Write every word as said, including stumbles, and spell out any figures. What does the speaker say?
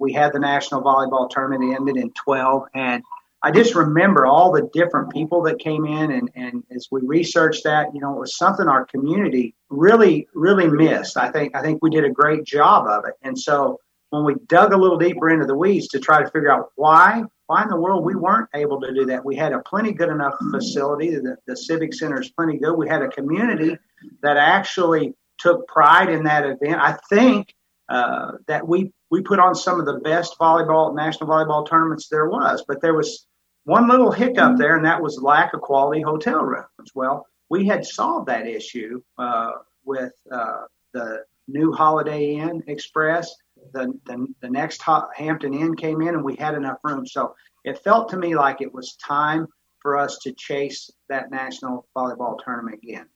we had the national volleyball tournament. It ended in twelve, and I just remember all the different people that came in, and, and as we researched that, you know, it was something our community really, really missed. I think I think we did a great job of it. And so when we dug a little deeper into the weeds to try to figure out why, why in the world we weren't able to do that, we had a plenty good enough facility. The, the Civic Center is plenty good. We had a community that actually took pride in that event. I think uh, that we we put on some of the best volleyball, national volleyball tournaments there was, but there was one little hiccup there, and that was lack of quality hotel rooms. Well, we had solved that issue uh, with uh, the new Holiday Inn Express. The, the the next Hampton Inn came in, and we had enough room. So it felt to me like it was time for us to chase that national volleyball tournament again.